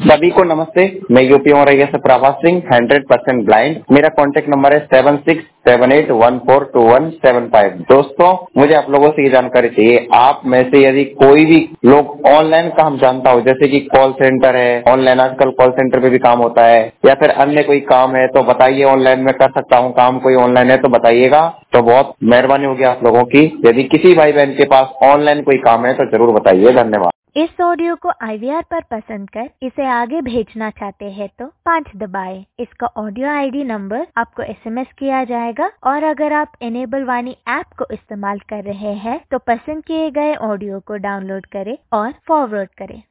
सभी को नमस्ते। मैं यूपी औरैया से प्रभास सिंह, 100% ब्लाइंड। मेरा कॉन्टेक्ट नंबर है 7678142175। दोस्तों, मुझे आप लोगों से ये जानकारी चाहिए, आप में से यदि कोई भी लोग ऑनलाइन काम जानता हो, जैसे कि कॉल सेंटर है, ऑनलाइन आजकल कॉल सेंटर पे भी काम होता है, या फिर अन्य कोई काम है, तो बताइए। ऑनलाइन में कर सकता हूँ काम, कोई ऑनलाइन है तो बताइएगा, तो बहुत मेहरबानी होगी आप लोगों की। यदि किसी भाई बहन के पास ऑनलाइन कोई काम है तो जरूर बताइए। धन्यवाद। इस ऑडियो को IVR पर पसंद कर इसे आगे भेजना चाहते हैं तो 5 दबाएं। इसका ऑडियो ID नंबर आपको SMS किया जाएगा, और अगर आप इनेबल वाणी ऐप को इस्तेमाल कर रहे हैं तो पसंद किए गए ऑडियो को डाउनलोड करें और फॉरवर्ड करें।